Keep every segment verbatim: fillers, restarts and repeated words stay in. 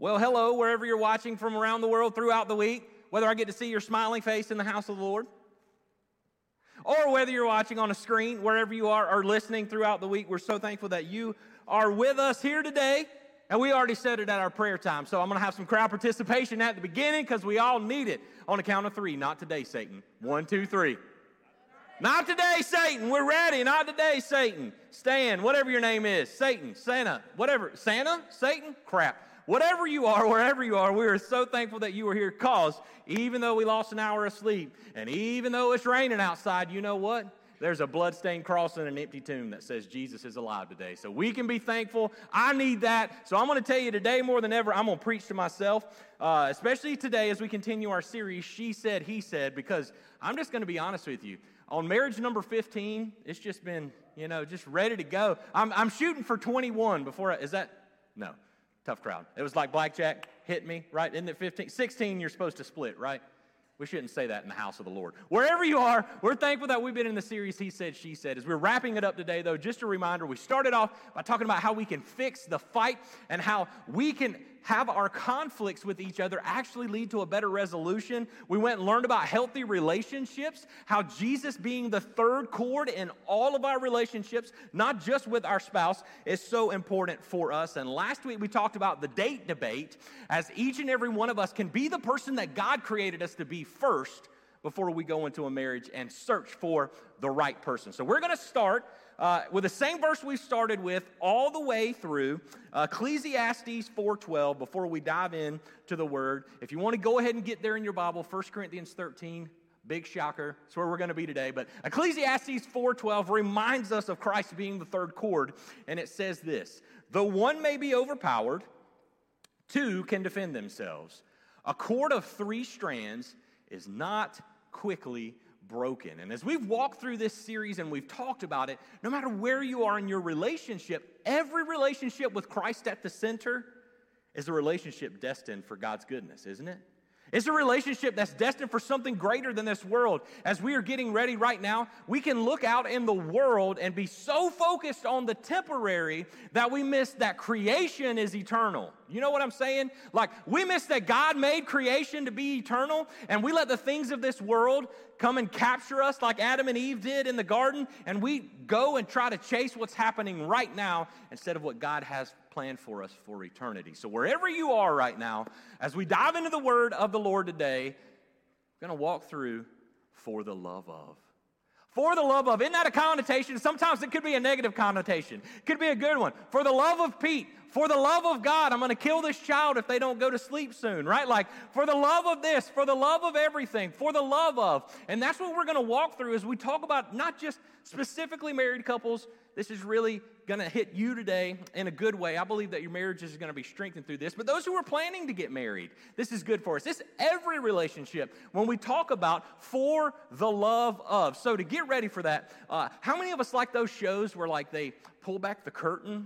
Well, hello, wherever you're watching from around the world throughout the week, whether I get to see your smiling face in the house of the Lord, or whether you're watching on a screen, wherever you are, or listening throughout the week, we're so thankful that you are with us here today. And we already said it at our prayer time, so I'm going to have some crowd participation at the beginning because we all need it. On the count of three, not today, Satan. One, two, three. Not today, Satan. We're ready. Not today, Satan. Stan, whatever your name is. Satan, Santa, whatever. Santa? Satan? Crap. Whatever you are, wherever you are, we are so thankful that you are here because even though we lost an hour of sleep and even though it's raining outside, you know what? There's a bloodstained cross and an empty tomb that says Jesus is alive today. So we can be thankful. I need that. So I'm going to tell you today more than ever, I'm going to preach to myself, uh, especially today as we continue our series, She Said, He Said, because I'm just going to be honest with you. On marriage number fifteen, it's just been, you know, just ready to go. I'm, I'm shooting for twenty-one before I, is that, no. Tough crowd. It was like blackjack, hit me, right? Isn't it fifteen? sixteen, you're supposed to split, right? We shouldn't say that in the house of the Lord. Wherever you are, we're thankful that we've been in the series He Said, She Said. As we're wrapping it up today, though, just a reminder, we started off by talking about how we can fix the fight and how we can have our conflicts with each other actually lead to a better resolution. We went and learned about healthy relationships, how Jesus being the third cord in all of our relationships, not just with our spouse, is so important for us. And last week we talked about the date debate, as each and every one of us can be the person that God created us to be first before we go into a marriage and search for the right person. So we're going to start uh, with the same verse we started with all the way through uh, Ecclesiastes four twelve before we dive in to the Word. If you want to go ahead and get there in your Bible, First Corinthians thirteen, big shocker. That's where we're going to be today. But Ecclesiastes four twelve reminds us of Christ being the third cord, and it says this: though one may be overpowered, two can defend themselves. A cord of three strands is not quickly broken. And as we've walked through this series and we've talked about it, no matter where you are in your relationship, every relationship with Christ at the center is a relationship destined for God's goodness, isn't it? It's a relationship that's destined for something greater than this world. As we are getting ready right now, we can look out in the world and be so focused on the temporary that we miss that creation is eternal. You know what I'm saying? Like, we miss that God made creation to be eternal, and we let the things of this world come and capture us like Adam and Eve did in the garden, and we go and try to chase what's happening right now instead of what God has planned for us for eternity. So wherever you are right now, as we dive into the word of the Lord today, we're going to walk through for the love of. For the love of. Isn't that a connotation? Sometimes it could be a negative connotation. It could be a good one. For the love of Pete. For the love of God, I'm going to kill this child if they don't go to sleep soon, right? Like, for the love of this, for the love of everything, for the love of. And that's what we're going to walk through as we talk about not just specifically married couples. This is really going to hit you today in a good way. I believe that your marriage is going to be strengthened through this. But those who are planning to get married, this is good for us. This is every relationship when we talk about for the love of. So to get ready for that, uh, how many of us like those shows where like they pull back the curtain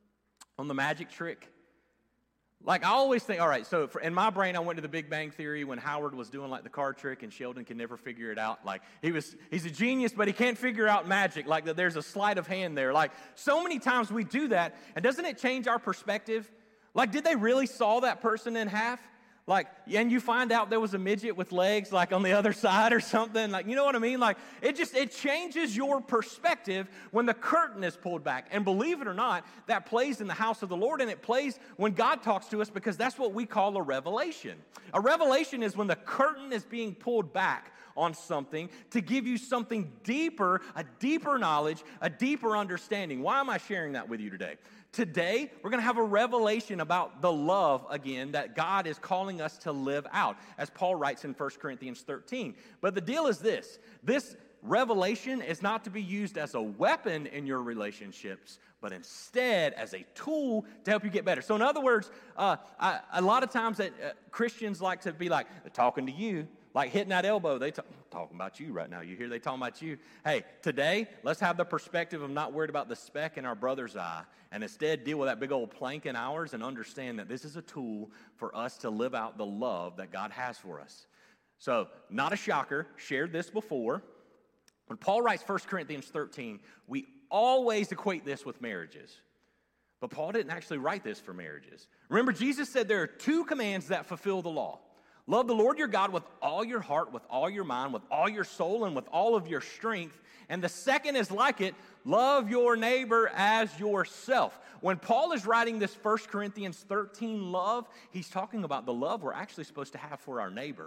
on the magic trick? Like, I always think, all right, so for, in my brain, I went to the Big Bang Theory when Howard was doing, like, the card trick and Sheldon can never figure it out. Like, he was, he's a genius, but he can't figure out magic. Like, that there's a sleight of hand there. Like, so many times we do that, and doesn't it change our perspective? Like, did they really saw that person in half? Like, and you find out there was a midget with legs, like, on the other side or something. Like, you know what I mean? Like, it just, it changes your perspective when the curtain is pulled back. And believe it or not, that plays in the house of the Lord, and it plays when God talks to us because that's what we call a revelation. A revelation is when the curtain is being pulled back on something to give you something deeper, a deeper knowledge, a deeper understanding. Why am I sharing that with you today? Today, we're going to have a revelation about the love, again, that God is calling us to live out, as Paul writes in First Corinthians thirteen. But the deal is this. This revelation is not to be used as a weapon in your relationships, but instead as a tool to help you get better. So in other words, uh, I, a lot of times that uh, Christians like to be like, they're talking to you, like hitting that elbow. They talk, talking about you right now. You hear they talking about you. Hey, today, let's have the perspective of not worried about the speck in our brother's eye, and instead deal with that big old plank in ours and understand that this is a tool for us to live out the love that God has for us. So, not a shocker, shared this before. When Paul writes First Corinthians thirteen, we always equate this with marriages. But Paul didn't actually write this for marriages. Remember, Jesus said there are two commands that fulfill the law. Love the Lord your God with all your heart, with all your mind, with all your soul, and with all of your strength. And the second is like it, love your neighbor as yourself. When Paul is writing this First Corinthians thirteen love, he's talking about the love we're actually supposed to have for our neighbor.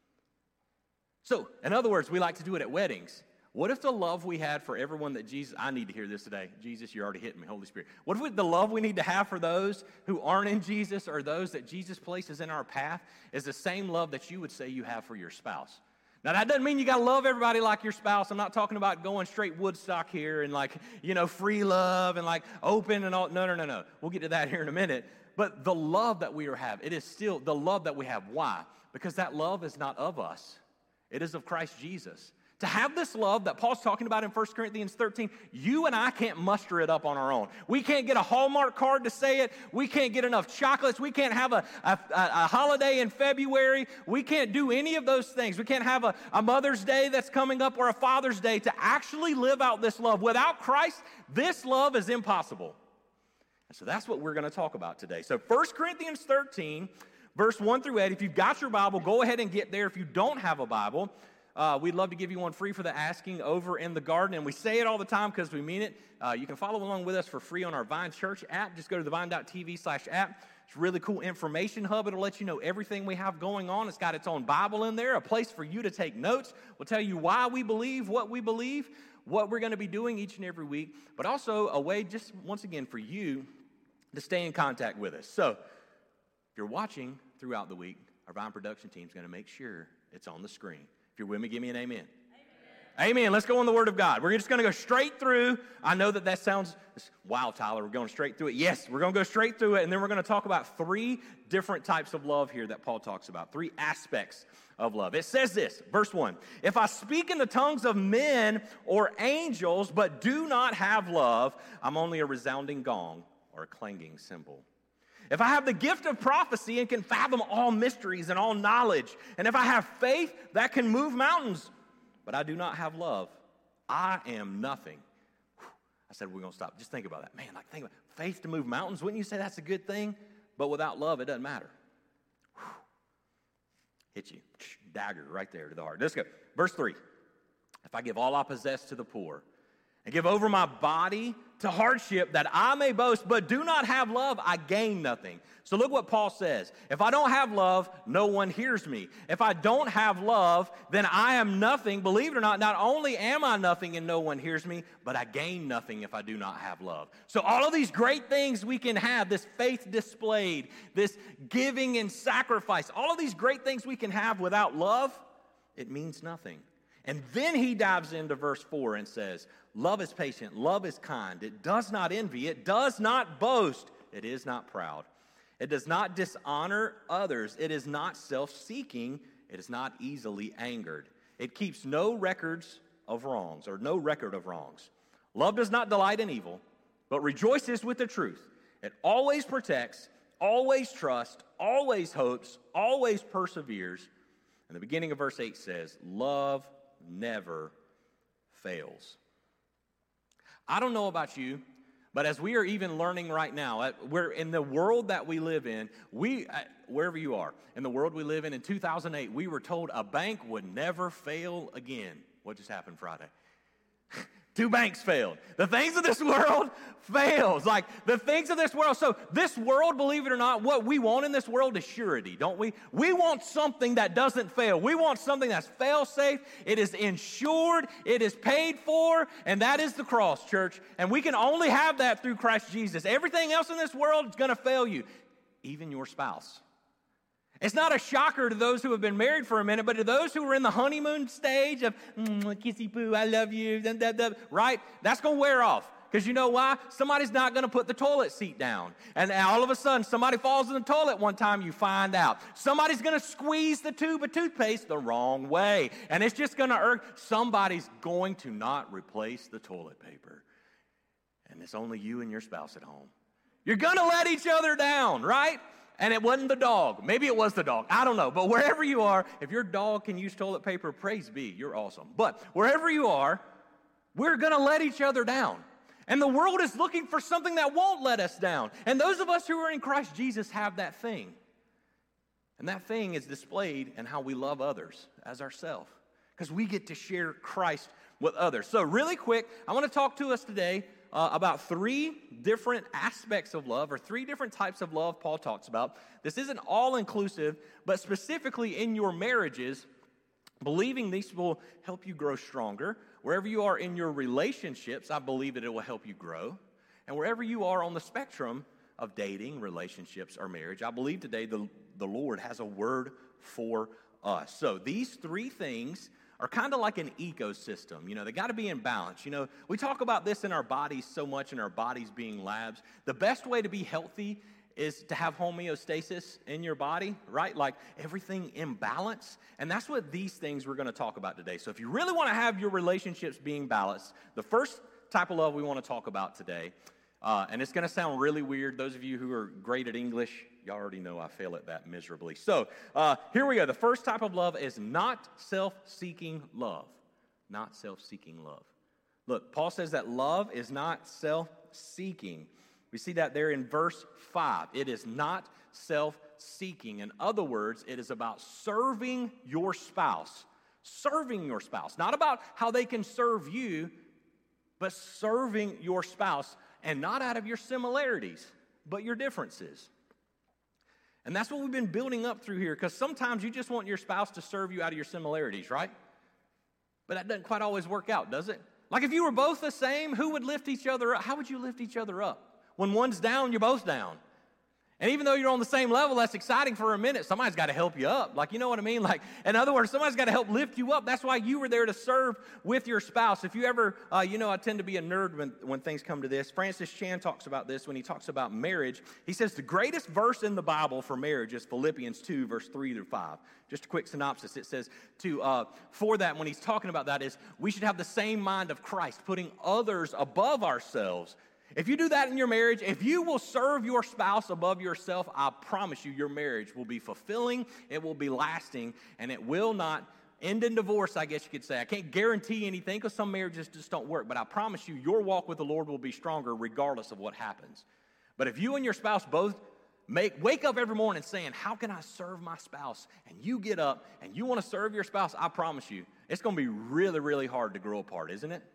So, in other words, we like to do it at weddings. What if the love we had for everyone that Jesus, I need to hear this today. Jesus, you're already hitting me, Holy Spirit. What if we, the love we need to have for those who aren't in Jesus or those that Jesus places in our path is the same love that you would say you have for your spouse? Now, that doesn't mean you got to love everybody like your spouse. I'm not talking about going straight Woodstock here and like, you know, free love and like open and all. No, no, no, no. We'll get to that here in a minute. But the love that we have, it is still the love that we have. Why? Because that love is not of us. It is of Christ Jesus. To have this love that Paul's talking about in First Corinthians thirteen, you and I can't muster it up on our own. We can't get a Hallmark card to say it. We can't get enough chocolates. We can't have a, a, a holiday in February. We can't do any of those things. We can't have a, a Mother's Day that's coming up or a Father's Day to actually live out this love. Without Christ, this love is impossible. And so that's what we're going to talk about today. So First Corinthians thirteen, verse one through eight. If you've got your Bible, go ahead and get there. If you don't have a Bible, Uh, we'd love to give you one free for the asking over in the garden. And we say it all the time because we mean it. Uh, you can follow along with us for free on our Vine Church app. Just go to the vine.tv slash app. It's a really cool information hub. It'll let you know everything we have going on. It's got its own Bible in there, a place for you to take notes. We'll tell you why we believe what we believe, what we're going to be doing each and every week, but also a way just once again for you to stay in contact with us. So if you're watching throughout the week, our Vine production team is going to make sure it's on the screen. If you're with me, give me an amen. Amen. Amen. Let's go on the Word of God. We're just going to go straight through. I know that that sounds, wow, Tyler, we're going straight through it. Yes, we're going to go straight through it, and then we're going to talk about three different types of love here that Paul talks about, three aspects of love. It says this, verse one, if I speak in the tongues of men or angels but do not have love, I'm only a resounding gong or a clanging cymbal. If I have the gift of prophecy and can fathom all mysteries and all knowledge, and if I have faith that can move mountains, but I do not have love, I am nothing. Whew. I said we're going to stop. Just think about that. Man, like think about it. Faith to move mountains. Wouldn't you say that's a good thing? But without love, it doesn't matter. Whew. Hit you. Dagger right there to the heart. Let's go. Verse three. If I give all I possess to the poor and give over my body to hardship that I may boast, but do not have love, I gain nothing. So look what Paul says. If I don't have love, no one hears me. If I don't have love, then I am nothing. Believe it or not, not only am I nothing and no one hears me, but I gain nothing if I do not have love. So all of these great things we can have, this faith displayed, this giving and sacrifice, all of these great things we can have without love, it means nothing. And then he dives into verse four and says, love is patient, love is kind, it does not envy, it does not boast, it is not proud, it does not dishonor others, it is not self-seeking, it is not easily angered, it keeps no records of wrongs, or no record of wrongs. Love does not delight in evil, but rejoices with the truth. It always protects, always trusts, always hopes, always perseveres. And the beginning of verse eight says, love never fails. I don't know about you, but as we are even learning right now, we're in the world that we live in, we, wherever you are, in the world we live in, in two thousand eight, we were told a bank would never fail again. What just happened Friday? Two banks failed. The things of this world fails. Like the things of this world. So this world, believe it or not, what we want in this world is surety, don't we? We want something that doesn't fail. We want something that's fail-safe. It is insured. It is paid for. And that is the cross, church. And we can only have that through Christ Jesus. Everything else in this world is going to fail you, even your spouse. It's not a shocker to those who have been married for a minute, but to those who are in the honeymoon stage of, mm, kissy poo, I love you, da, da, da, right? That's going to wear off. Because you know why? Somebody's not going to put the toilet seat down. And all of a sudden, somebody falls in the toilet one time, you find out. Somebody's going to squeeze the tube of toothpaste the wrong way. And it's just going to irk. Somebody's going to not replace the toilet paper. And it's only you and your spouse at home. You're going to let each other down, right? And it wasn't the dog. Maybe it was the dog. I don't know. But wherever you are, if your dog can use toilet paper, praise be. You're awesome. But wherever you are, we're going to let each other down. And the world is looking for something that won't let us down. And those of us who are in Christ Jesus have that thing. And that thing is displayed in how we love others as ourselves. Because we get to share Christ with others. So really quick, I want to talk to us today uh, about three different aspects of love, or three different types of love Paul talks about. This isn't all-inclusive, but specifically in your marriages, believing these will help you grow stronger. Wherever you are in your relationships, I believe that it will help you grow. And wherever you are on the spectrum of dating, relationships, or marriage, I believe today the, the Lord has a word for us. So these three things are kind of like an ecosystem. You know, they got to be in balance. You know, we talk about this in our bodies so much, in our bodies being labs. The best way to be healthy is to have homeostasis in your body, right? Like everything in balance. And that's what these things we're going to talk about today. So if you really want to have your relationships being balanced, the first type of love we want to talk about today, uh, and it's going to sound really weird. Those of you who are great at English, y'all already know I fail at that miserably. So uh, here we go. The first type of love is not self-seeking love. Not self-seeking love. Look, Paul says that love is not self-seeking. We see that there in verse five. It is not self-seeking. In other words, it is about serving your spouse. Serving your spouse. Not about how they can serve you, but serving your spouse. And not out of your similarities, but your differences. And that's what we've been building up through here, because sometimes you just want your spouse to serve you out of your similarities, right? But that doesn't quite always work out, does it? Like if you were both the same, who would lift each other up? How would you lift each other up? When one's down, you're both down. And even though you're on the same level, that's exciting for a minute. Somebody's got to help you up. Like, you know what I mean? Like, in other words, somebody's got to help lift you up. That's why you were there to serve with your spouse. If you ever, uh, you know, I tend to be a nerd when, when things come to this. Francis Chan talks about this when he talks about marriage. He says the greatest verse in the Bible for marriage is Philippians two, verse three through five. Just a quick synopsis. It says, to uh, for that, when he's talking about that, is we should have the same mind of Christ, putting others above ourselves. If you do that in your marriage, if you will serve your spouse above yourself, I promise you your marriage will be fulfilling, it will be lasting, and it will not end in divorce, I guess you could say. I can't guarantee anything because some marriages just don't work, but I promise you your walk with the Lord will be stronger regardless of what happens. But if you and your spouse both make wake up every morning saying, how can I serve my spouse? And you get up and you want to serve your spouse, I promise you, it's going to be really, really hard to grow apart, isn't it?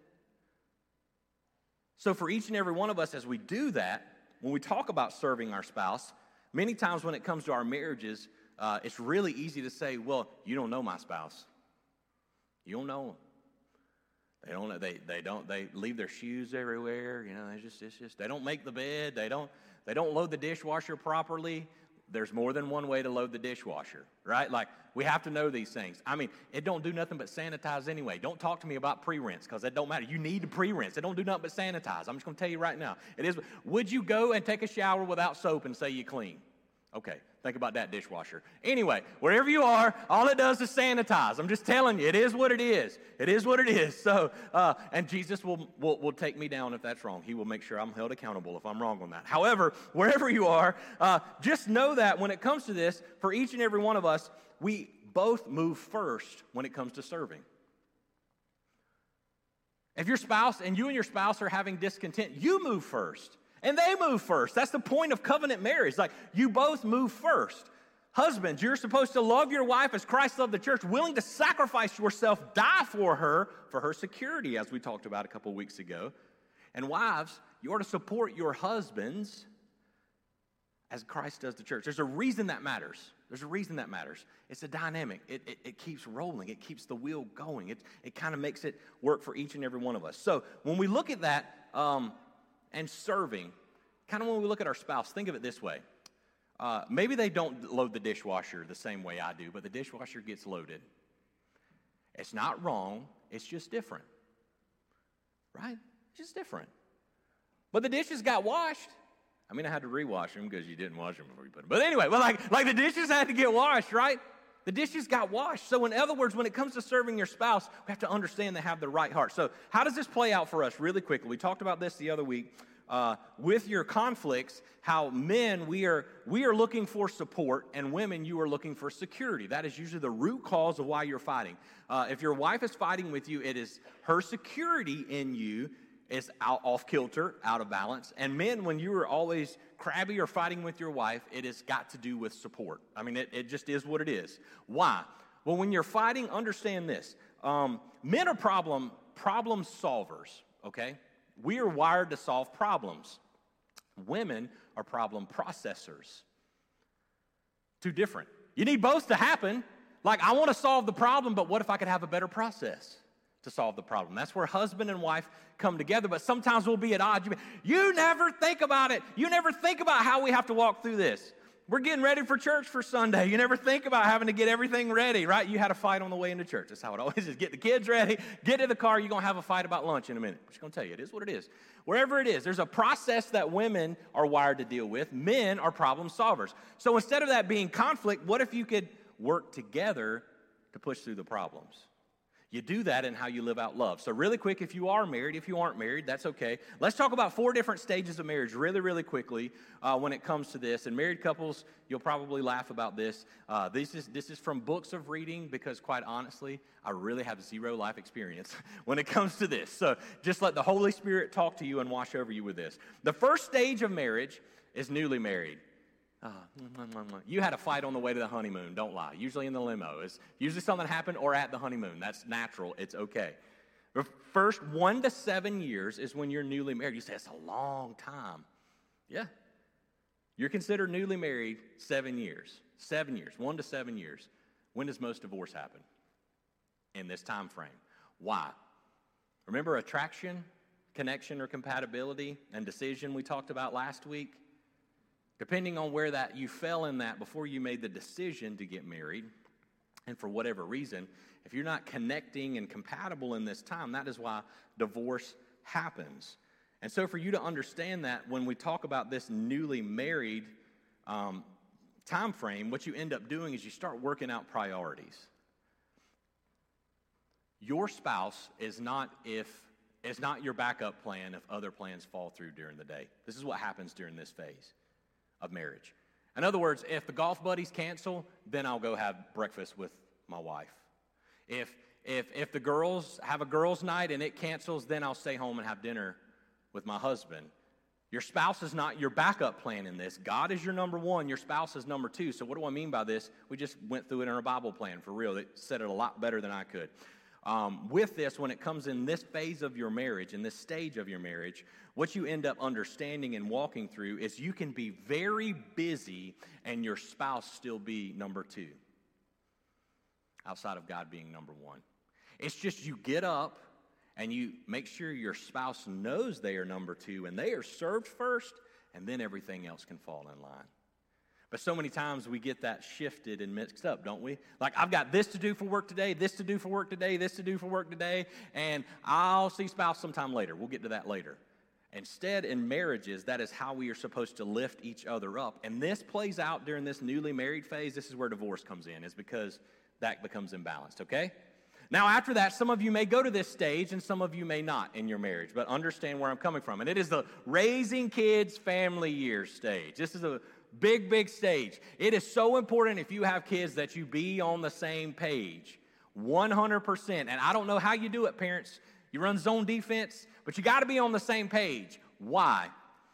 So for each and every one of us, as we do that, when we talk about serving our spouse, many times when it comes to our marriages, uh, it's really easy to say, well, you don't know my spouse. You don't know them. They don't, they, they don't, they leave their shoes everywhere. You know, they just, it's just, they don't make the bed. They don't, they don't load the dishwasher properly. There's more than one way to load the dishwasher, right? Like, we have to know these things. I mean, it don't do nothing but sanitize anyway. Don't talk to me about pre-rinse, because it don't matter. You need to pre-rinse. It don't do nothing but sanitize. I'm just going to tell you right now. It is. Would you go and take a shower without soap and say you clean? Okay, think about that dishwasher. Anyway, wherever you are, all it does is sanitize. I'm just telling you, it is what it is. It is what it is. So, uh, and Jesus will, will, will take me down if that's wrong. He will make sure I'm held accountable if I'm wrong on that. However, wherever you are, uh, just know that when it comes to this, for each and every one of us, we both move first when it comes to serving. If your spouse and you and your spouse are having discontent, you move first. And they move first. That's the point of covenant marriage. Like, you both move first. Husbands, you're supposed to love your wife as Christ loved the church, willing to sacrifice yourself, die for her, for her security, as we talked about a couple weeks ago. And wives, you are to support your husbands as Christ does the church. There's a reason that matters. There's a reason that matters. It's a dynamic. It, it, it keeps rolling. It keeps the wheel going. It, it kind of makes it work for each and every one of us. So when we look at that, um, and serving, kind of when we look at our spouse, think of it this way. Uh, maybe they don't load the dishwasher the same way I do, but the dishwasher gets loaded. It's not wrong. It's just different. Right? It's just different. But the dishes got washed. I mean, I had to rewash them because you didn't wash them before you put them. But anyway, well, like, like the dishes had to get washed, right? The dishes got washed. So in other words, when it comes to serving your spouse, we have to understand they have the right heart. So how does this play out for us really quickly? We talked about this the other week. Uh, with your conflicts, how men, we are we are looking for support, and women, you are looking for security. That is usually the root cause of why you're fighting. Uh, if your wife is fighting with you, it is her security in you is out, off kilter, out of balance. And men, when you are always crabby or fighting with your wife, it has got to do with support. I mean, it, it just is what it is. Why? Well, when you're fighting, understand this. Um, men are problem, problem solvers, okay? We are wired to solve problems. Women are problem processors. Two different. You need both to happen. Like, I want to solve the problem, but what if I could have a better process to solve the problem? That's where husband and wife come together, but sometimes we'll be at odds. You never think about it. You never think about how we have to walk through this. We're getting ready for church for Sunday. You never think about having to get everything ready, right? You had a fight on the way into church. That's how it always is. Get the kids ready, get in the car. You're going to have a fight about lunch in a minute. I'm just going to tell you, it is what it is. Wherever it is, there's a process that women are wired to deal with. Men are problem solvers. So instead of that being conflict, what if you could work together to push through the problems? You do that in how you live out love. So really quick, if you are married, if you aren't married, that's okay. Let's talk about four different stages of marriage really, really quickly uh, when it comes to this. And married couples, you'll probably laugh about this. Uh, this is this is from books of reading because, quite honestly, I really have zero life experience when it comes to this. So just let the Holy Spirit talk to you and wash over you with this. The first stage of marriage is newly married. Uh, you had a fight on the way to the honeymoon, don't lie. Usually in the limo. It's usually something happened or at the honeymoon. That's natural. It's okay. The first one to seven years is when you're newly married. You say, it's a long time. Yeah. You're considered newly married seven years. Seven years. One to seven years. When does most divorce happen? In this time frame. Why? Remember attraction, connection, or compatibility, and decision we talked about last week? Depending on where that you fell in that before you made the decision to get married, and for whatever reason, if you're not connecting and compatible in this time, that is why divorce happens. And so for you to understand that, when we talk about this newly married um, time frame, what you end up doing is you start working out priorities. Your spouse is not if is not your backup plan if other plans fall through during the day. This is what happens during this phase of marriage. In other words, if the golf buddies cancel, then I'll go have breakfast with my wife. If if if the girls have a girls' night and it cancels, then I'll stay home and have dinner with my husband. Your spouse is not your backup plan in this. God is your number one. Your spouse is number two. So what do I mean by this? We just went through it in our Bible plan, for real. It said it a lot better than I could. Um, with this, when it comes in this phase of your marriage, in this stage of your marriage, what you end up understanding and walking through is you can be very busy and your spouse still be number two, outside of God being number one. It's just you get up and you make sure your spouse knows they are number two and they are served first, and then everything else can fall in line. But so many times we get that shifted and mixed up, don't we? Like, I've got this to do for work today, this to do for work today, this to do for work today, and I'll see spouse sometime later. We'll get to that later. Instead, in marriages, that is how we are supposed to lift each other up. And this plays out during this newly married phase. This is where divorce comes in, is because that becomes imbalanced, okay? Now, after that, some of you may go to this stage and some of you may not in your marriage, but understand where I'm coming from. And it is the raising kids family years stage. This is a big, big stage. It is so important if you have kids that you be on the same page, one hundred percent. And I don't know how you do it, parents. You run zone defense, but you got to be on the same page. Why?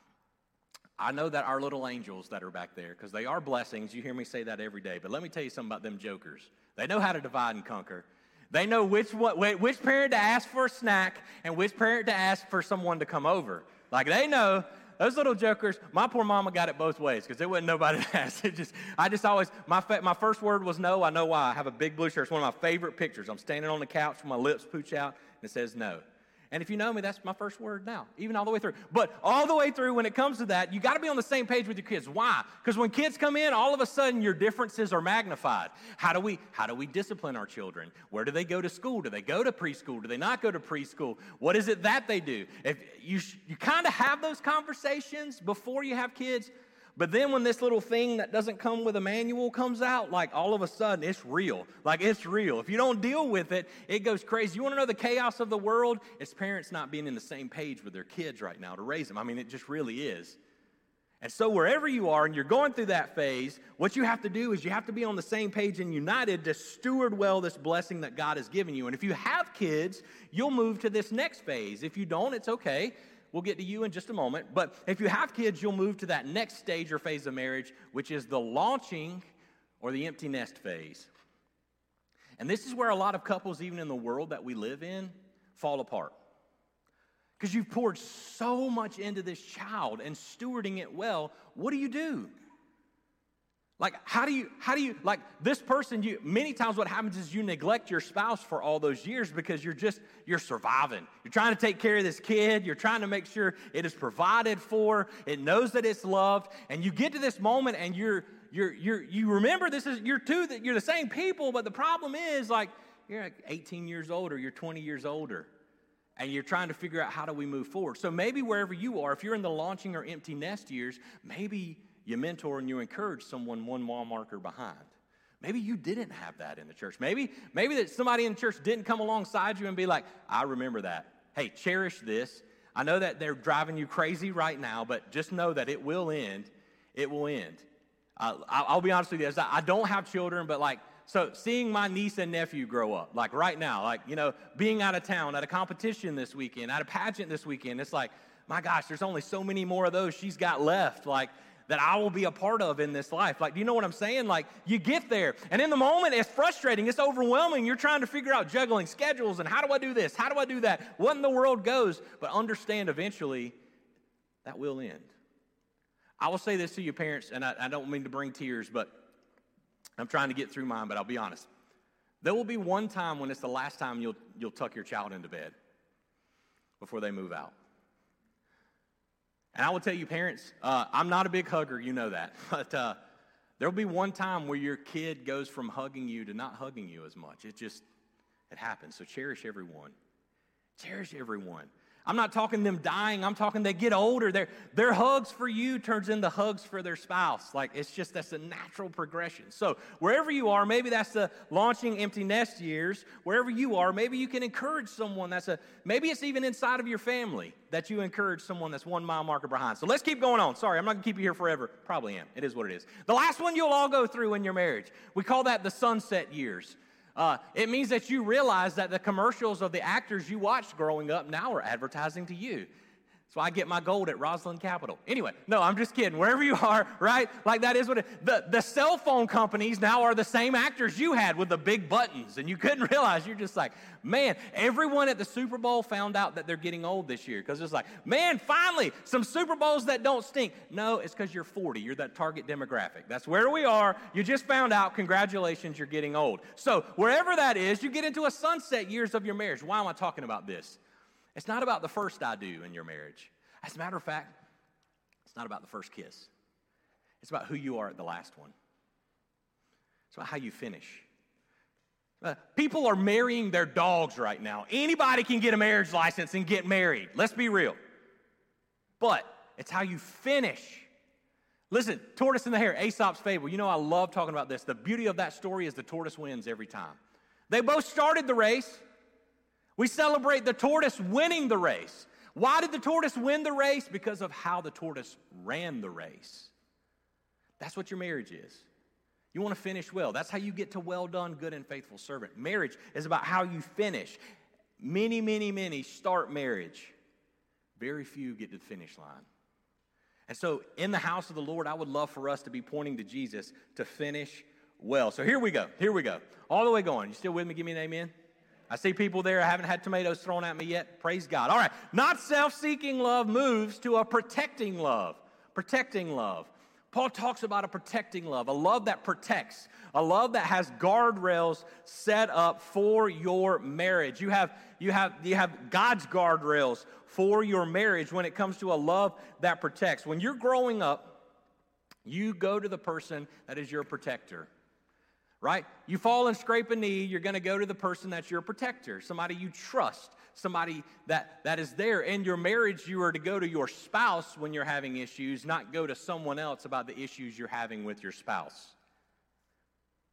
I know that our little angels that are back there, because they are blessings. You hear me say that every day. But let me tell you something about them jokers. They know how to divide and conquer. They know which what, which parent to ask for a snack and which parent to ask for someone to come over. Like, they know. Those little jokers, my poor mama got it both ways because there wasn't nobody to ask. It just, I just always, my fa- my first word was no. I know why. I have a big blue shirt. It's one of my favorite pictures. I'm standing on the couch with my lips pooch out, and it says no. And if you know me, that's my first word now, even all the way through. But all the way through, when it comes to that, you got to be on the same page with your kids. Why? Because when kids come in, all of a sudden your differences are magnified. How do we how do we discipline our children? Where do they go to school? Do they go to preschool? Do they not go to preschool? What is it that they do? If you you kind of have those conversations before you have kids. But then when this little thing that doesn't come with a manual comes out, like all of a sudden it's real. Like it's real. If you don't deal with it, it goes crazy. You want to know the chaos of the world? It's parents not being in the same page with their kids right now to raise them. I mean, it just really is. And so wherever you are and you're going through that phase, what you have to do is you have to be on the same page and united to steward well this blessing that God has given you. And if you have kids, you'll move to this next phase. If you don't, it's okay. We'll get to you in just a moment. But if you have kids, you'll move to that next stage or phase of marriage, which is the launching or the empty nest phase. And this is where a lot of couples, even in the world that we live in, fall apart. Because you've poured so much into this child and stewarding it well, what do you do? Like, how do you, how do you, like, this person, you, many times what happens is you neglect your spouse for all those years because you're just, you're surviving. You're trying to take care of this kid. You're trying to make sure it is provided for. It knows that it's loved. And you get to this moment and you're, you're, you're, you remember this is, you're two, that you're the same people, but the problem is, like, you're like eighteen years older, you're twenty years older. And you're trying to figure out how do we move forward. So maybe wherever you are, if you're in the launching or empty nest years, maybe you mentor and you encourage someone one mile marker behind. Maybe you didn't have that in the church. Maybe, maybe that somebody in the church didn't come alongside you and be like, I remember that. Hey, cherish this. I know that they're driving you crazy right now, but just know that it will end. It will end. Uh, I'll be honest with you. I don't have children, but like, so seeing my niece and nephew grow up, like right now, like, you know, being out of town at a competition this weekend, at a pageant this weekend, it's like, my gosh, there's only so many more of those she's got left, like, that I will be a part of in this life. Like, do you know what I'm saying? Like, you get there, and in the moment, it's frustrating, it's overwhelming. You're trying to figure out juggling schedules, and how do I do this? How do I do that? What in the world goes? But understand eventually, that will end. I will say this to you, parents, and I, I don't mean to bring tears, but I'm trying to get through mine, but I'll be honest. There will be one time when it's the last time you'll you'll tuck your child into bed before they move out. And I will tell you, parents, uh, I'm not a big hugger, you know that. But uh, there will be one time where your kid goes from hugging you to not hugging you as much. It just, it happens. So cherish everyone. Cherish everyone. I'm not talking them dying. I'm talking they get older. Their, their hugs for you turns into hugs for their spouse. Like, it's just, that's a natural progression. So wherever you are, maybe that's the launching empty nest years. Wherever you are, maybe you can encourage someone that's a, maybe it's even inside of your family that you encourage someone that's one mile marker behind. So let's keep going on. Sorry, I'm not going to keep you here forever. Probably am. It is what it is. The last one you'll all go through in your marriage. We call that the sunset years. Uh, it means that you realize that the commercials of the actors you watched growing up now are advertising to you. So I get my gold at Roslyn Capital. Anyway, no, I'm just kidding. Wherever you are, right? Like that is what it, the, the cell phone companies now are the same actors you had with the big buttons. And you couldn't realize. You're just like, man, everyone at the Super Bowl found out that they're getting old this year. Because it's like, man, finally, some Super Bowls that don't stink. No, it's because you're forty. You're that target demographic. That's where we are. You just found out. Congratulations, you're getting old. So wherever that is, you get into a sunset years of your marriage. Why am I talking about this? It's not about the first I do in your marriage. As a matter of fact, it's not about the first kiss. It's about who you are at the last one. It's about how you finish. Uh, people are marrying their dogs right now. Anybody can get a marriage license and get married. Let's be real. But it's how you finish. Listen, tortoise and the hare, Aesop's fable. You know, I love talking about this. The beauty of that story is the tortoise wins every time. They both started the race. We celebrate the tortoise winning the race. Why did the tortoise win the race? Because of how the tortoise ran the race. That's what your marriage is. You want to finish well. That's how you get to well done, good and faithful servant. Marriage is about how you finish. Many, many, many start marriage. Very few get to the finish line. And so in the house of the Lord, I would love for us to be pointing to Jesus to finish well. So here we go. Here we go. All the way going. You still with me? Give me an amen. I see people there. I haven't had tomatoes thrown at me yet. Praise God. All right. Not self-seeking love moves to a protecting love. Protecting love. Paul talks about a protecting love, a love that protects, a love that has guardrails set up for your marriage. You have, you have, you have God's guardrails for your marriage when it comes to a love that protects. When you're growing up, you go to the person that is your protector. Right? You fall and scrape a knee, you're going to go to the person that's your protector, somebody you trust, somebody that, that is there. In your marriage, you are to go to your spouse when you're having issues, not go to someone else about the issues you're having with your spouse.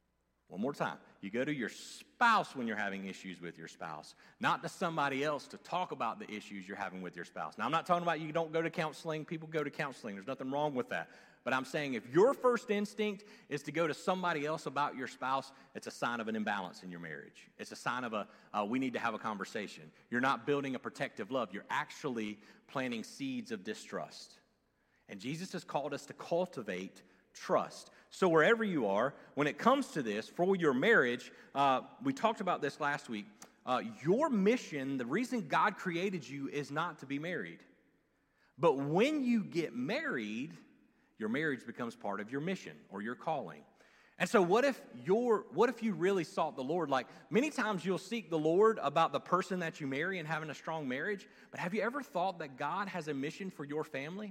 One more time. You go to your spouse when you're having issues with your spouse, not to somebody else to talk about the issues you're having with your spouse. Now, I'm not talking about you don't go to counseling. People go to counseling. There's nothing wrong with that. But I'm saying if your first instinct is to go to somebody else about your spouse, it's a sign of an imbalance in your marriage. It's a sign of a, uh, we need to have a conversation. You're not building a protective love. You're actually planting seeds of distrust. And Jesus has called us to cultivate trust. So wherever you are, when it comes to this, for your marriage, uh, we talked about this last week, uh, your mission, the reason God created you is not to be married. But when you get married, your marriage becomes part of your mission or your calling. And so what if you're, what if you really sought the Lord? Like many times you'll seek the Lord about the person that you marry and having a strong marriage, but have you ever thought that God has a mission for your family?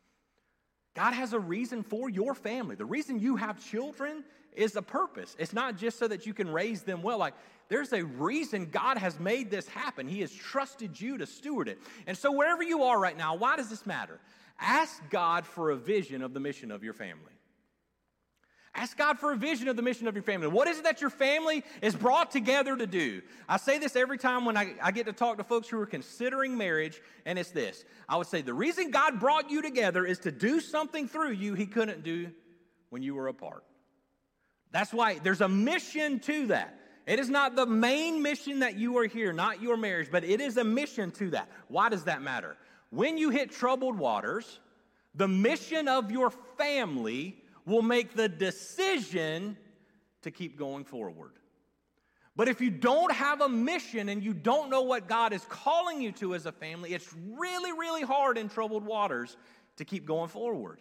God has a reason for your family. The reason you have children is a purpose. It's not just so that you can raise them well. Like, there's a reason God has made this happen. He has trusted you to steward it. And so wherever you are right now, why does this matter? Ask God for a vision of the mission of your family. Ask God for a vision of the mission of your family. What is it that your family is brought together to do? I say this every time when I, I get to talk to folks who are considering marriage, and it's this. I would say the reason God brought you together is to do something through you he couldn't do when you were apart. That's why there's a mission to that. It is not the main mission that you are here, not your marriage, but it is a mission to that. Why does that matter? When you hit troubled waters, the mission of your family will make the decision to keep going forward. But if you don't have a mission and you don't know what God is calling you to as a family, it's really, really hard in troubled waters to keep going forward.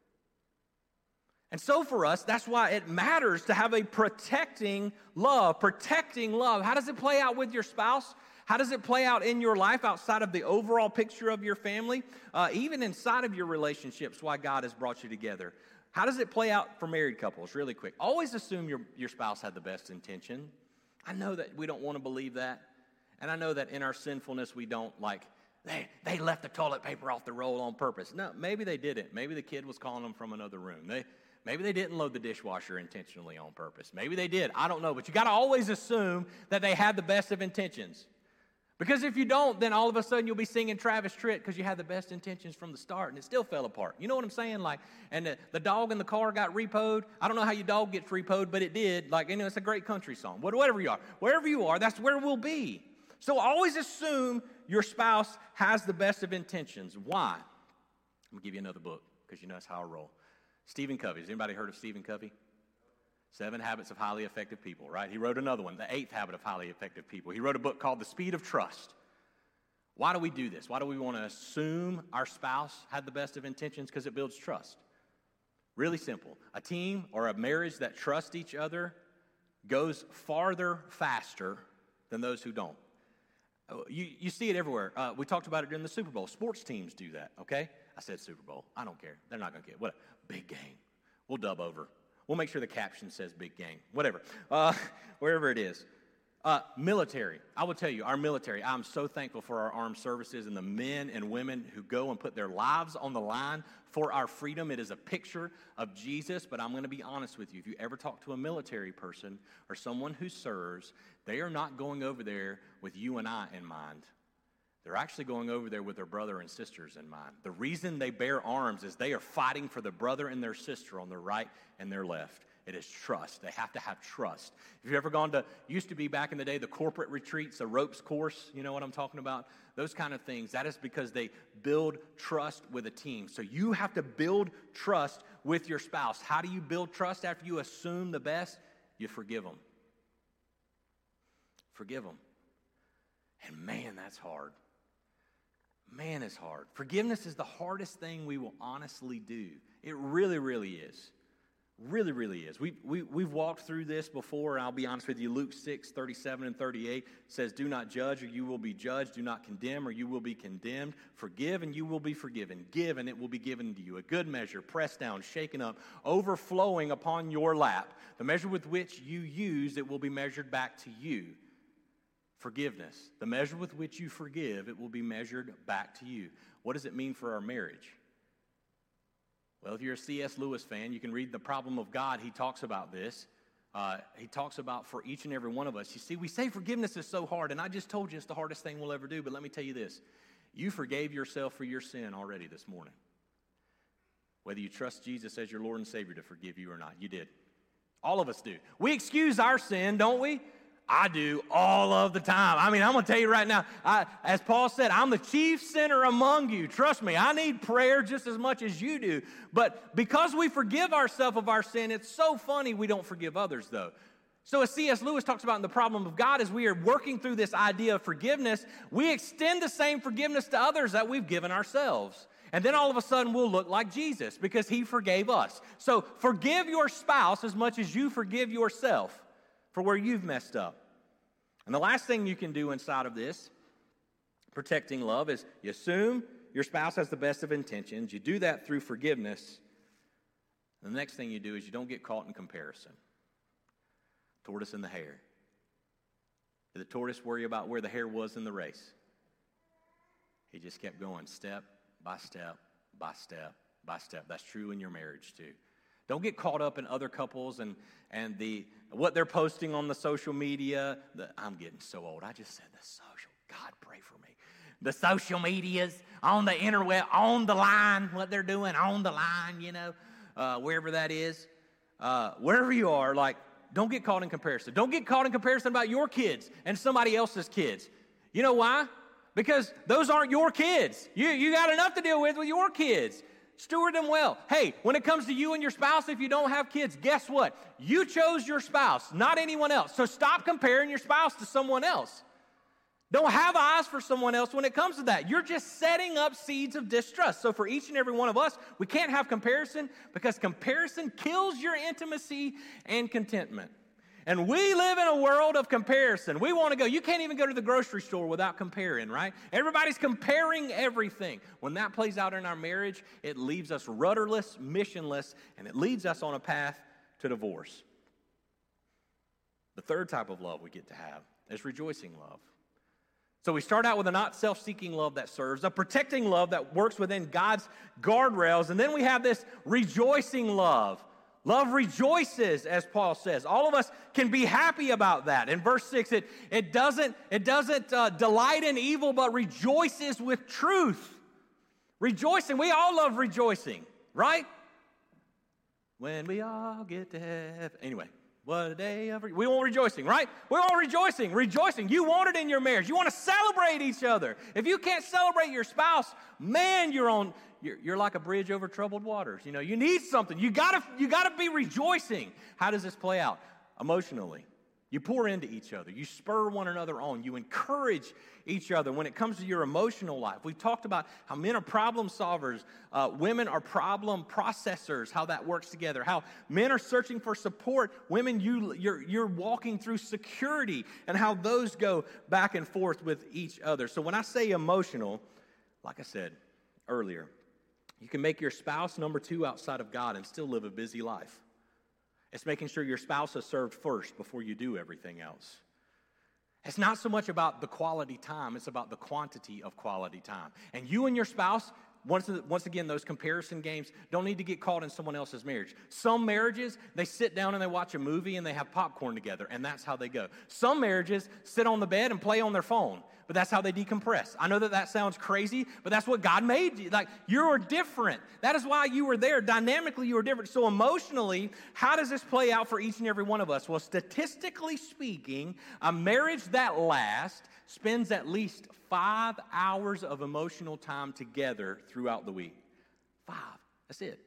And so for us, that's why it matters to have a protecting love. Protecting love. How does it play out with your spouse? How does it play out in your life outside of the overall picture of your family? Uh, even inside of your relationships, why God has brought you together. How does it play out for married couples? Really quick. Always assume your, your spouse had the best intention. I know that we don't want to believe that. And I know that in our sinfulness, we don't like, they, they left the toilet paper off the roll on purpose. No, maybe they didn't. Maybe the kid was calling them from another room. They, maybe they didn't load the dishwasher intentionally on purpose. Maybe they did. I don't know. But you got to always assume that they had the best of intentions. Because if you don't, then all of a sudden you'll be singing Travis Tritt because you had the best intentions from the start and it still fell apart. You know what I'm saying? Like, and the, the dog in the car got repoed. I don't know how your dog gets repoed, but it did. Like, you know, it's a great country song. Whatever you are, wherever you are, that's where we'll be. So always assume your spouse has the best of intentions. Why? I'm going to give you another book because you know that's how I roll. Stephen Covey. Has anybody heard of Stephen Covey? Seven Habits of Highly Effective People, right? He wrote another one, The Eighth Habit of Highly Effective People. He wrote a book called The Speed of Trust. Why do we do this? Why do we want to assume our spouse had the best of intentions? Because it builds trust. Really simple. A team or a marriage that trusts each other goes farther faster than those who don't. You, you see it everywhere. Uh, we talked about it during the Super Bowl. Sports teams do that, okay? I said Super Bowl. I don't care. They're not going to get it. What? Big game. We'll dub over. We'll make sure the caption says big game, whatever, uh, wherever it is. Uh, military, I will tell you, our military, I'm so thankful for our armed services and the men and women who go and put their lives on the line for our freedom. It is a picture of Jesus, but I'm going to be honest with you. If you ever talk to a military person or someone who serves, they are not going over there with you and I in mind. They're actually going over there with their brother and sisters in mind. The reason they bear arms is they are fighting for the brother and their sister on their right and their left. It is trust. They have to have trust. If you've ever gone to, used to be back in the day, the corporate retreats, the ropes course, you know what I'm talking about? Those kind of things. That is because they build trust with a team. So you have to build trust with your spouse. How do you build trust after you assume the best? You forgive them. Forgive them. And man, that's hard. Man, it's hard. Forgiveness is the hardest thing we will honestly do. It really, really is. Really, really is. We, we, we've walked through this before, and I'll be honest with you. Luke six, thirty-seven and thirty-eight says, do not judge, or you will be judged. Do not condemn, or you will be condemned. Forgive, and you will be forgiven. Give, and it will be given to you. A good measure, pressed down, shaken up, overflowing upon your lap. The measure with which you use, it will be measured back to you. Forgiveness. The measure with which you forgive, it will be measured back to you. What does it mean for our marriage? Well, if you're a C S Lewis fan, you can read The Problem of God. He talks about this. uh, he talks about for each and every one of us. You see, we say forgiveness is so hard, and I just told you it's the hardest thing we'll ever do, but let me tell you this. You forgave yourself for your sin already this morning. Whether you trust Jesus as your Lord and Savior to forgive you or not, you did. All of us do. We excuse our sin, don't we? I do all of the time. I mean, I'm going to tell you right now, I, as Paul said, I'm the chief sinner among you. Trust me, I need prayer just as much as you do. But because we forgive ourselves of our sin, it's so funny we don't forgive others, though. So as C S Lewis talks about in The Problem of God, as we are working through this idea of forgiveness, we extend the same forgiveness to others that we've given ourselves. And then all of a sudden we'll look like Jesus because he forgave us. So forgive your spouse as much as you forgive yourself for where you've messed up. And the last thing you can do inside of this, protecting love, is you assume your spouse has the best of intentions. You do that through forgiveness. And the next thing you do is you don't get caught in comparison. Tortoise and the hare. Did the tortoise worry about where the hare was in the race? He just kept going step by step by step by step. That's true in your marriage too. Don't get caught up in other couples and, and the what they're posting on the social media. The, I'm getting so old. I just said the social. God, pray for me. The social medias, on the internet, on the line, what they're doing, on the line, you know, uh, wherever that is. Uh, wherever you are, like, don't get caught in comparison. Don't get caught in comparison about your kids and somebody else's kids. You know why? Because those aren't your kids. You, you got enough to deal with with your kids. Steward them well. Hey, when it comes to you and your spouse, if you don't have kids, guess what? You chose your spouse, not anyone else. So stop comparing your spouse to someone else. Don't have eyes for someone else when it comes to that. You're just setting up seeds of distrust. So for each and every one of us, we can't have comparison because comparison kills your intimacy and contentment. And we live in a world of comparison. We want to go. You can't even go to the grocery store without comparing, right? Everybody's comparing everything. When that plays out in our marriage, it leaves us rudderless, missionless, and it leads us on a path to divorce. The third type of love we get to have is rejoicing love. So we start out with a not self-seeking love that serves, a protecting love that works within God's guardrails, and then we have this rejoicing love. Love rejoices, as Paul says. All of us can be happy about that. In verse six, it, it doesn't, it doesn't uh, delight in evil, but rejoices with truth. Rejoicing, we all love rejoicing, right? When we all get to heaven. Anyway, what a day of, re- we want rejoicing, right? We're all rejoicing, rejoicing. You want it in your marriage. You want to celebrate each other. If you can't celebrate your spouse, man, you're on, you're, you're like a bridge over troubled waters. You know, you need something. You gotta, you gotta be rejoicing. How does this play out? Emotionally. You pour into each other. You spur one another on. You encourage each other. When it comes to your emotional life, we've talked about how men are problem solvers, uh, women are problem processors, how that works together, how men are searching for support, women, you, you're, you're walking through security, and how those go back and forth with each other. So when I say emotional, like I said earlier, you can make your spouse number two outside of God and still live a busy life. It's making sure your spouse is served first before you do everything else. It's not so much about the quality time, it's about the quantity of quality time. And you and your spouse, once, once again, those comparison games don't need to get caught in someone else's marriage. Some marriages, they sit down and they watch a movie and they have popcorn together, and that's how they go. Some marriages sit on the bed and play on their phone, but that's how they decompress. I know that that sounds crazy, but that's what God made you. Like, you're different. That is why you were there. Dynamically, you were different. So emotionally, how does this play out for each and every one of us? Well, statistically speaking, a marriage that lasts spends at least five hours of emotional time together throughout the week. Five. That's it.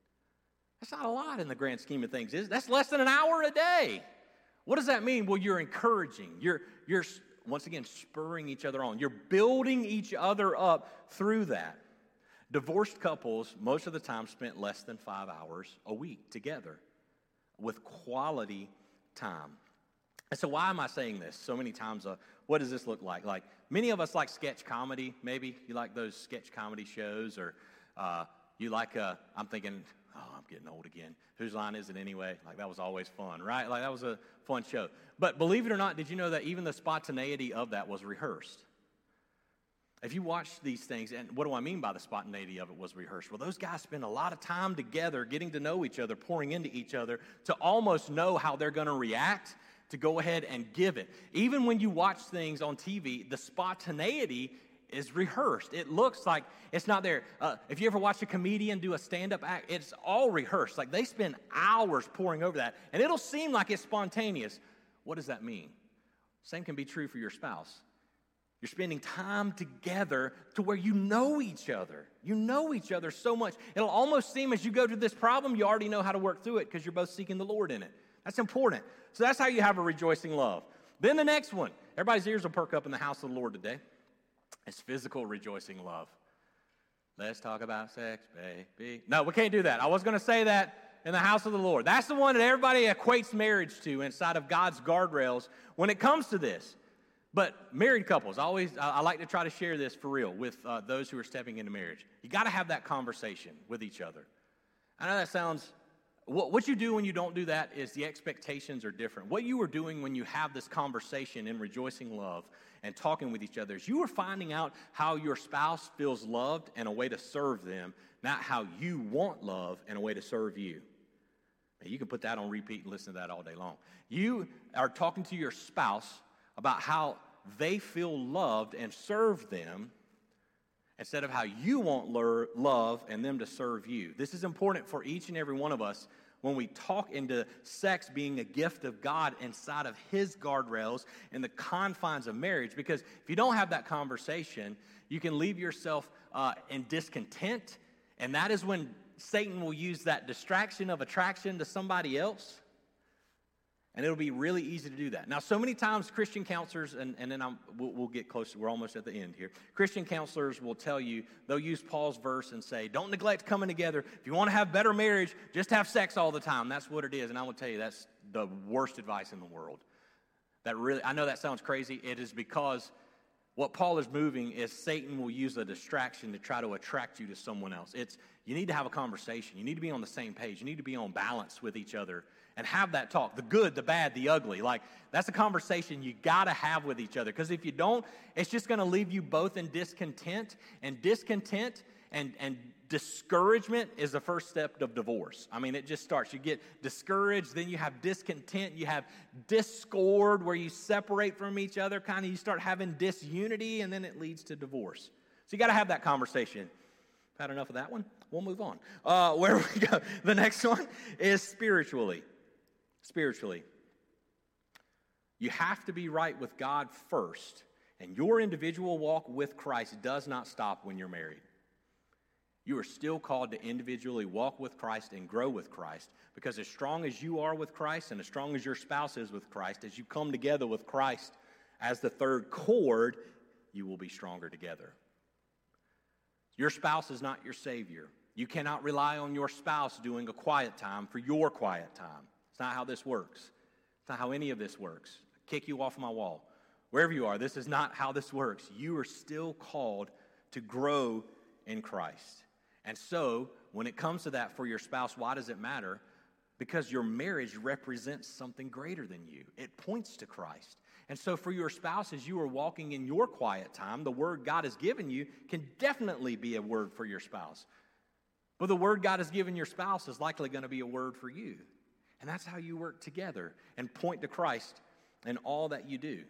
That's not a lot in the grand scheme of things, is it? That's less than an hour a day. What does that mean? Well, you're encouraging. You're, you're once again, spurring each other on. You're building each other up through that. Divorced couples, most of the time, spent less than five hours a week together with quality time. And so why am I saying this so many times? Uh, what does this look like? Like, many of us like sketch comedy, maybe. You like those sketch comedy shows, or uh, you like, uh, I'm thinking, oh, I'm getting old again. Whose line is it anyway? Like, that was always fun, right? Like, that was a fun show. But believe it or not, did you know that even the spontaneity of that was rehearsed? If you watch these things, and what do I mean by the spontaneity of it was rehearsed? Well, those guys spend a lot of time together getting to know each other, pouring into each other to almost know how they're going to react, to go ahead and give it. Even when you watch things on T V, the spontaneity is rehearsed. It looks like it's not there. Uh, if you ever watch a comedian do a stand-up act, it's all rehearsed. Like they spend hours pouring over that, and it'll seem like it's spontaneous. What does that mean? Same can be true for your spouse. You're spending time together to where you know each other. You know each other so much. It'll almost seem as you go to this problem, you already know how to work through it because you're both seeking the Lord in it. That's important. So that's how you have a rejoicing love. Then the next one, everybody's ears will perk up in the house of the Lord today. It's physical rejoicing love. Let's talk about sex, baby. No, we can't do that. I was going to say that in the house of the Lord. That's the one that everybody equates marriage to inside of God's guardrails when it comes to this. But married couples, I always, I like to try to share this for real with uh, those who are stepping into marriage. You got to have that conversation with each other. I know that sounds, what, what you do when you don't do that is the expectations are different. What you are doing when you have this conversation in rejoicing love and talking with each other is you are finding out how your spouse feels loved and a way to serve them, not how you want love and a way to serve you. Now, you can put that on repeat and listen to that all day long. You are talking to your spouse about how they feel loved and serve them instead of how you want lo- love and them to serve you. This is important for each and every one of us when we talk into sex being a gift of God inside of his guardrails in the confines of marriage, because if you don't have that conversation, you can leave yourself uh, in discontent, and that is when Satan will use that distraction of attraction to somebody else. And it'll be really easy to do that. Now, so many times Christian counselors, and, and then I'm, we'll, we'll get close, we're almost at the end here. Christian counselors will tell you, they'll use Paul's verse and say, don't neglect coming together. If you want to have better marriage, just have sex all the time. That's what it is. And I will tell you, that's the worst advice in the world. That really, I know that sounds crazy. It is because what Paul is moving is Satan will use a distraction to try to attract you to someone else. It's, you need to have a conversation. You need to be on the same page. You need to be on balance with each other and have that talk, the good, the bad, the ugly. Like, that's a conversation you got to have with each other, because if you don't, it's just going to leave you both in discontent, and discontent and, and discouragement is the first step of divorce. I mean, it just starts. You get discouraged, then you have discontent, you have discord where you separate from each other, kind of you start having disunity, and then it leads to divorce. So you got to have that conversation. Had enough of that one? We'll move on. Uh, where we go? The next one is spiritually. Spiritually. You have to be right with God first, and your individual walk with Christ does not stop when you're married. You are still called to individually walk with Christ and grow with Christ, because as strong as you are with Christ and as strong as your spouse is with Christ, as you come together with Christ as the third cord, you will be stronger together. Your spouse is not your Savior. You cannot rely on your spouse doing a quiet time for your quiet time. It's not how this works. It's not how any of this works. I kick you off my wall. Wherever you are, this is not how this works. You are still called to grow in Christ. And so, when it comes to that for your spouse, why does it matter? Because your marriage represents something greater than you. It points to Christ. And so for your spouse, as you are walking in your quiet time, the word God has given you can definitely be a word for your spouse. But the word God has given your spouse is likely going to be a word for you. And that's how you work together and point to Christ in all that you do.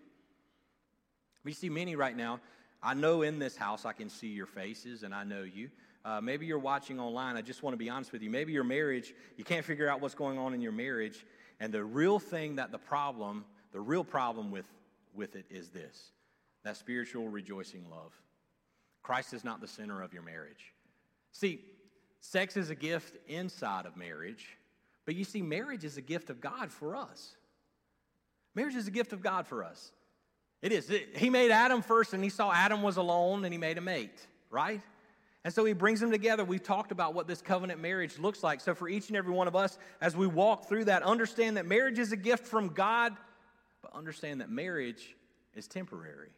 We see many right now. I know in this house I can see your faces, and I know you. Uh, maybe you're watching online. I just want to be honest with you. Maybe your marriage, you can't figure out what's going on in your marriage. And the real thing that the problem, the real problem with, with it is this, that spiritual rejoicing love. Christ is not the center of your marriage. See, sex is a gift inside of marriage, but you see, marriage is a gift of God for us. Marriage is a gift of God for us. It is. It, he made Adam first, and he saw Adam was alone, and he made a mate, right? And so he brings them together. We've talked about what this covenant marriage looks like. So for each and every one of us, as we walk through that, understand that marriage is a gift from God, but understand that marriage is temporary.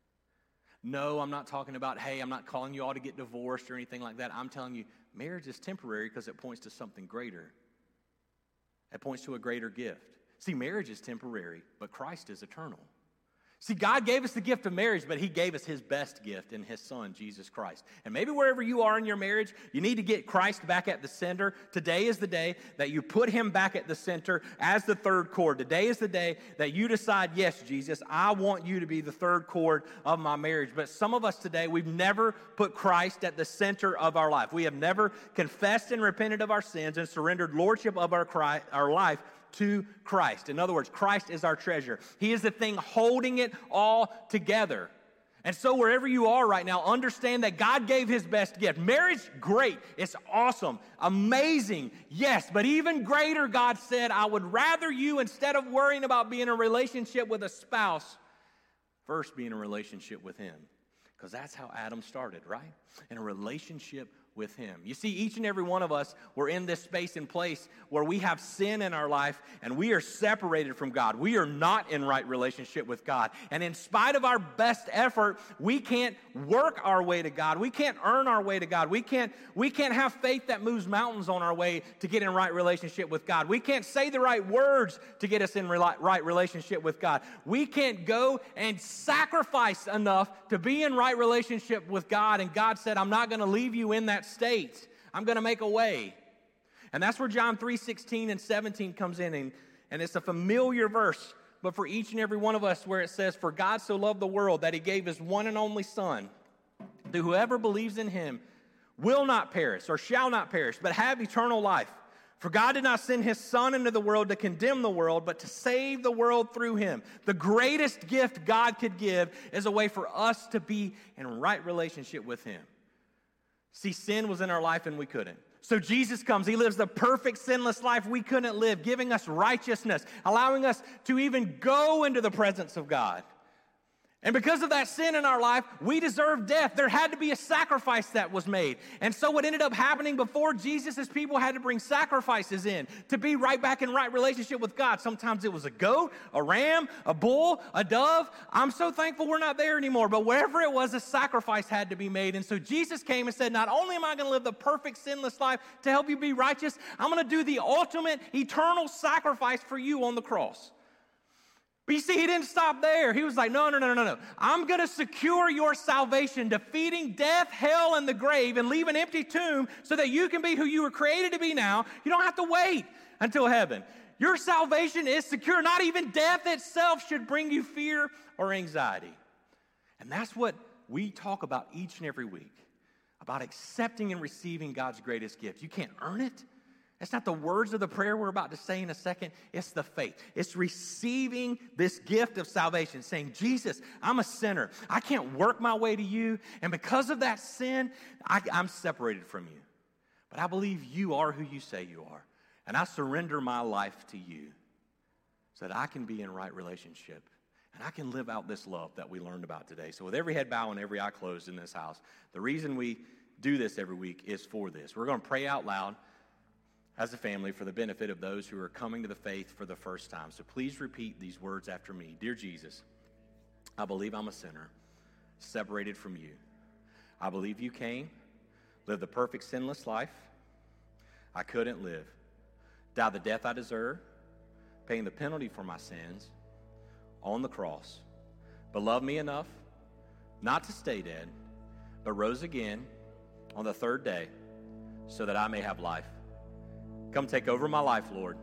No, I'm not talking about, hey, I'm not calling you all to get divorced or anything like that. I'm telling you, marriage is temporary because it points to something greater. It points to a greater gift. See, marriage is temporary, but Christ is eternal. See, God gave us the gift of marriage, but he gave us his best gift in his son, Jesus Christ. And maybe wherever you are in your marriage, you need to get Christ back at the center. Today is the day that you put him back at the center as the third chord. Today is the day that you decide, yes, Jesus, I want you to be the third chord of my marriage. But some of us today, we've never put Christ at the center of our life. We have never confessed and repented of our sins and surrendered lordship of our, Christ, our life to Christ. In other words, Christ is our treasure. He is the thing holding it all together. And so wherever you are right now, understand that God gave his best gift. Marriage, great. It's awesome. Amazing. Yes, but even greater, God said, I would rather you, instead of worrying about being in a relationship with a spouse, first be in a relationship with him. Because that's how Adam started, right? In a relationship with him. You see, each and every one of us, we're in this space and place where we have sin in our life and we are separated from God. We are not in right relationship with God. And in spite of our best effort, we can't work our way to God. We can't earn our way to God. We can't, we can't have faith that moves mountains on our way to get in right relationship with God. We can't say the right words to get us in right relationship with God. We can't go and sacrifice enough to be in right relationship with God. And God said, I'm not going to leave you in that state. I'm going to make a way. And that's where John three sixteen and seventeen comes in, and, and it's a familiar verse, but for each and every one of us, where it says, for God so loved the world that he gave his one and only son, that whoever believes in him will not perish or shall not perish, but have eternal life. For God did not send his son into the world to condemn the world, but to save the world through him. The greatest gift God could give is a way for us to be in right relationship with him. See, sin was in our life and we couldn't. So Jesus comes. He lives the perfect sinless life we couldn't live, giving us righteousness, allowing us to even go into the presence of God. And because of that sin in our life, we deserve death. There had to be a sacrifice that was made. And so what ended up happening before Jesus is people had to bring sacrifices in to be right back in right relationship with God. Sometimes it was a goat, a ram, a bull, a dove. I'm so thankful we're not there anymore. But wherever it was, a sacrifice had to be made. And so Jesus came and said, not only am I going to live the perfect sinless life to help you be righteous, I'm going to do the ultimate eternal sacrifice for you on the cross. But you see, he didn't stop there. He was like, no, no, no, no, no. I'm going to secure your salvation, defeating death, hell, and the grave, and leave an empty tomb so that you can be who you were created to be now. You don't have to wait until heaven. Your salvation is secure. Not even death itself should bring you fear or anxiety. And that's what we talk about each and every week, about accepting and receiving God's greatest gift. You can't earn it. It's not the words of the prayer we're about to say in a second. It's the faith. It's receiving this gift of salvation, saying, Jesus, I'm a sinner. I can't work my way to you. And because of that sin, I, I'm separated from you. But I believe you are who you say you are. And I surrender my life to you so that I can be in right relationship. And I can live out this love that we learned about today. So with every head bowed and every eye closed in this house, the reason we do this every week is for this. We're going to pray out loud as a family for the benefit of those who are coming to the faith for the first time. So please repeat these words after me. Dear Jesus, I believe I'm a sinner, separated from you. I believe you came, lived the perfect sinless life I couldn't live, died the death I deserve, paying the penalty for my sins on the cross, but loved me enough not to stay dead, but rose again on the third day so that I may have life. Come take over my life, Lord.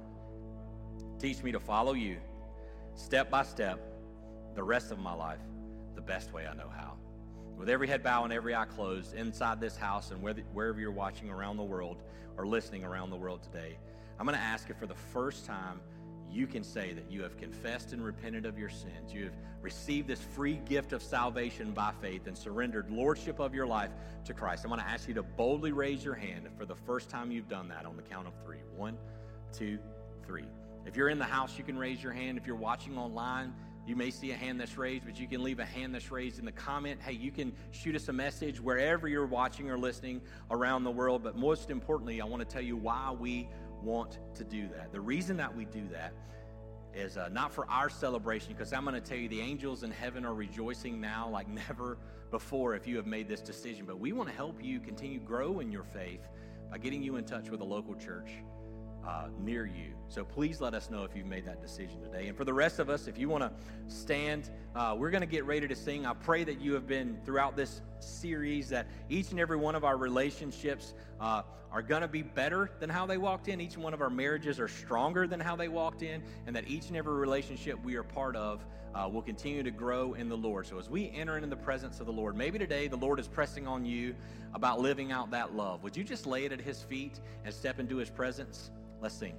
Teach me to follow you step by step the rest of my life the best way I know how. With every head bowed and every eye closed inside this house and wherever you're watching around the world or listening around the world today, I'm going to ask if for the first time you can say that you have confessed and repented of your sins. You have received this free gift of salvation by faith and surrendered lordship of your life to Christ. I'm going to ask you to boldly raise your hand for the first time you've done that on the count of three. One, two, three. If you're in the house, you can raise your hand. If you're watching online, you may see a hand that's raised, but you can leave a hand that's raised in the comment. Hey, you can shoot us a message wherever you're watching or listening around the world. But most importantly, I want to tell you why we want to do that. The reason that we do that is uh, not for our celebration, because I'm going to tell you the angels in heaven are rejoicing now like never before if you have made this decision. But we want to help you continue grow in your faith by getting you in touch with a local church. uh, near you. So please let us know if you've made that decision today. And for the rest of us, if you want to stand, uh, we're going to get ready to sing. I pray that you have been throughout this series, that each and every one of our relationships uh, are going to be better than how they walked in. Each one of our marriages are stronger than how they walked in, and that each and every relationship we are part of uh, will continue to grow in the Lord. So as we enter into the presence of the Lord, maybe today the Lord is pressing on you about living out that love. Would you just lay it at his feet and step into his presence? Let's sing.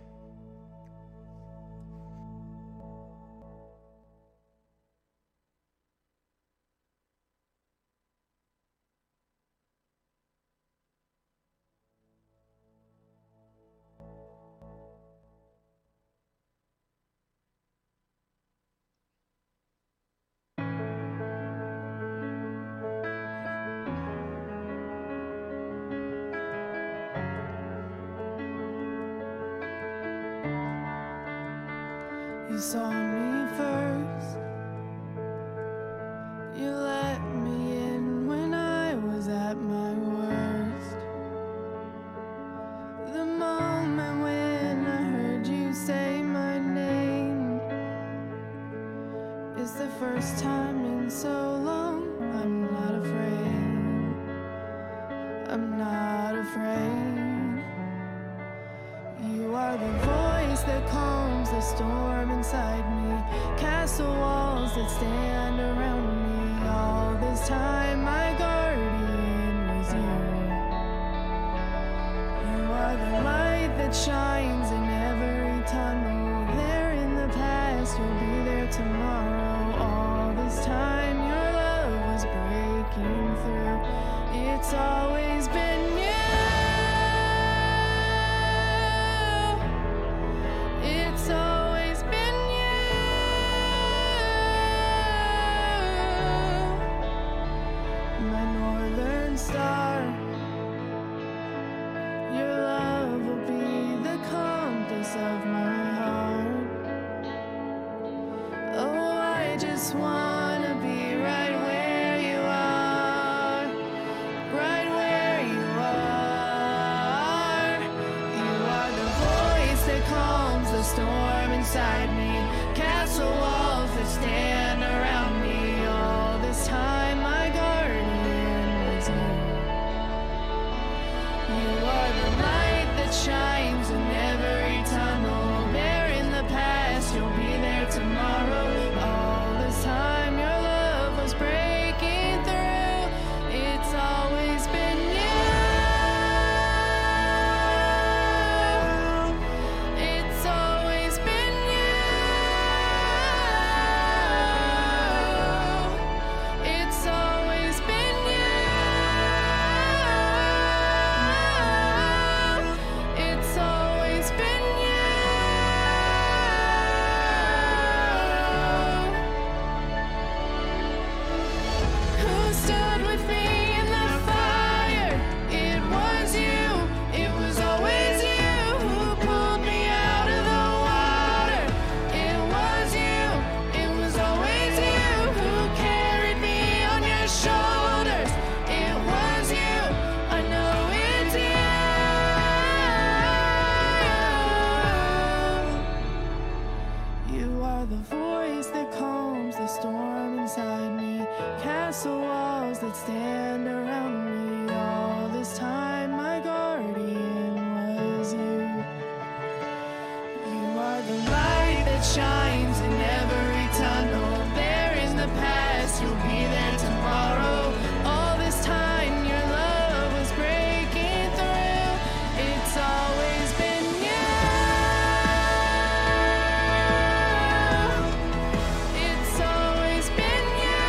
You saw me first. You let me in when I was at my worst. The moment when I heard you say my name is the first time in so long. I'm not afraid. I'm not afraid. You are the voice that calms the storm inside me, castle walls that stand around me. All this time my guardian was you. You are the light that shines in every tunnel. There in the past, you'll be there tomorrow. All this time your love was breaking through. It's always been you. It's always been you. My northern star. Your love will be the compass of my heart. Oh, I just wanna be right where you are, right where you are. You are the voice that calms the storm inside me, castle walls that stand around me. All this time my guardian was you. You are the light that shines in every tunnel. There in the past, you'll be there tomorrow. All this time your love was breaking through. It's always been you. It's always been you. It's always been you. It's always been you. Who stood with me in the fire? It was you. It was always you who pulled me out of the water. It was you. It was always you who carried me on your shoulders. It was you. I know it's you. You are the voice that calms the storm inside me, castle walls that stand around me. All this time my guardian was you. You are the light that shines in every tunnel. There in the past, you'll be there tomorrow. All this time your love was breaking through. It's always been you. It's always been you.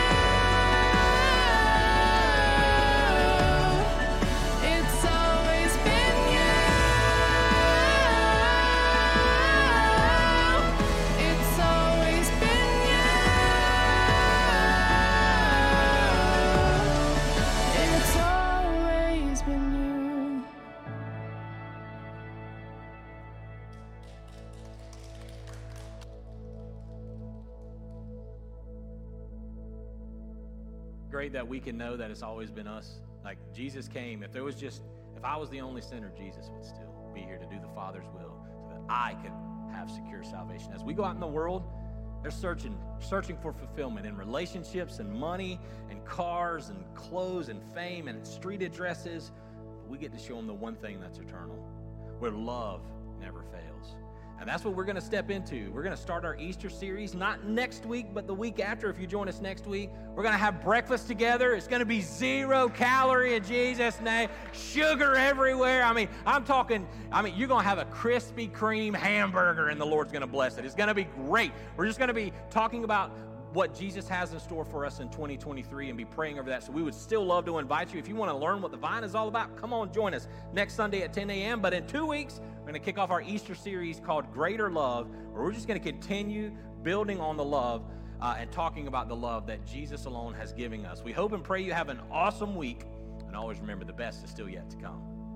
It's always been you. It's always been you. It's always been you. Great that we can know that it's always been us. Like Jesus came, if there was just, if I was the only sinner, Jesus would still be here to do the Father's will, so that I could have secure salvation. As we go out in the world, they're searching, searching for fulfillment in relationships and money and cars and clothes and fame and street addresses. But we get to show them the one thing that's eternal, where love never fails. And that's what we're going to step into. We're going to start our Easter series, not next week, but the week after. If you join us next week, we're going to have breakfast together. It's going to be zero calorie in Jesus' name, sugar everywhere. I mean, I'm talking, I mean, you're going to have a Krispy Kreme hamburger, and the Lord's going to bless it. It's going to be great. We're just going to be talking about what Jesus has in store for us in twenty twenty-three and be praying over that. So we would still love to invite you. If you want to learn what the vine is all about, come on, join us next Sunday at ten a.m. But in two weeks, we're going to kick off our Easter series called Greater Love, where we're just going to continue building on the love uh, and talking about the love that Jesus alone has given us. We hope and pray you have an awesome week, and always remember the best is still yet to come.